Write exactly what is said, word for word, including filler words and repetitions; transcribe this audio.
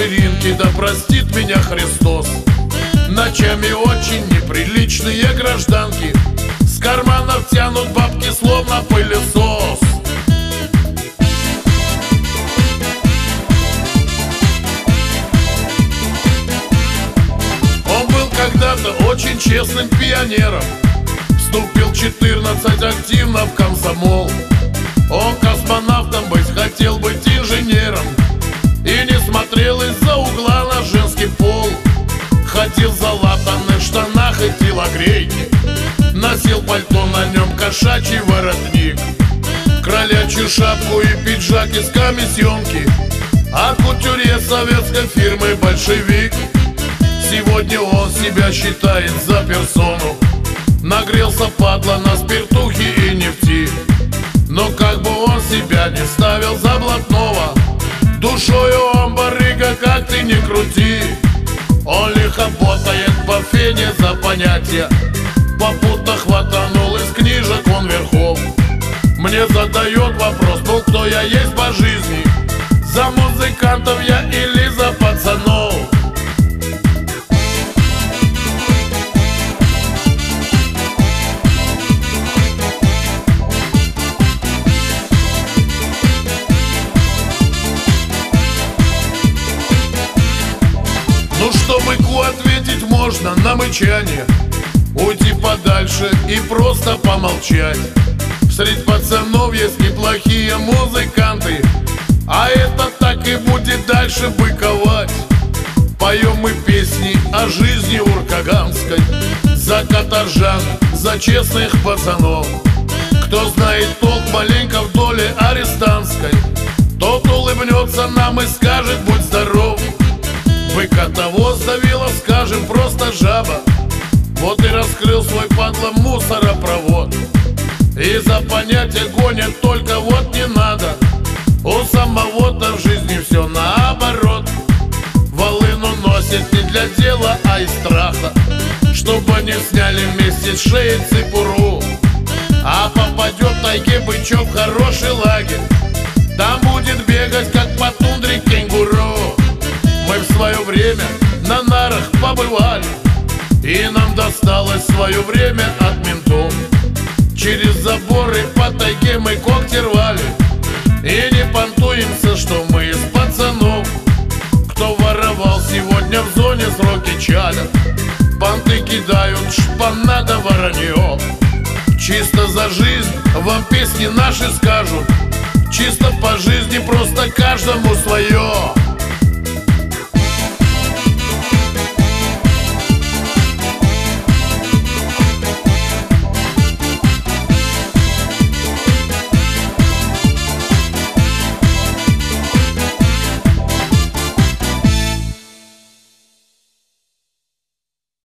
вечеринки, да простит меня Христос. Ночами очень неприличные гражданки с карманов тянут бабки, словно пылесос. Он был когда-то очень честным пионером, вступил в четырнадцать активно в комсомол. Он космонавтом быть хотел, быть инженером, и не смотрел из-за угла на женский пол. Ходил в залатанных штанах и телогрейке, носил пальто, на нем кошачий воротник, кролячью шапку и пиджак из комиссионки, а кутюрье советской фирмы «Большевик». Сегодня он себя считает за персону, нагрелся падла на спиртухе и нефти. Но как бы он себя не ставил за блатного, душою он барыга, как ты не крути. Он лихо ботает по фене за понятия, попутно хватанул из книжек он верхом. Мне задает вопрос, ну кто я есть по жизни, за музыкантов я или за пацанов? Ну что быку ответить можно на мычание, уйти подальше и просто помолчать. Среди пацанов есть неплохие музыканты, а это так и будет дальше быковать. Поем мы песни о жизни уркаганской, за каторжан, за честных пацанов. Кто знает толк маленько в доле арестантской, тот улыбнется нам и скажет: будь здоров. Быка того сдавила, скажем, просто жаба, вот и раскрыл свой падла мусоропровод. И за понятие гонят, только вот не надо, у самого-то в жизни все наоборот. Волыну носит не для дела, а из страха, чтобы не сняли вместе с шеи цепуру. А попадет в тайге бычок в хороший лагерь, там будет бегать, как по тундре кенгуру. Мы в свое время на нарах побывали, и нам досталось в свое время от ментов. Через заборы по тайге мы когти рвали, и не понтуемся, что мы из пацанов. Кто воровал сегодня в зоне, сроки чалят, понты кидают, шпана да воронье. Чисто за жизнь вам песни наши скажут, чисто по жизни просто каждому свое.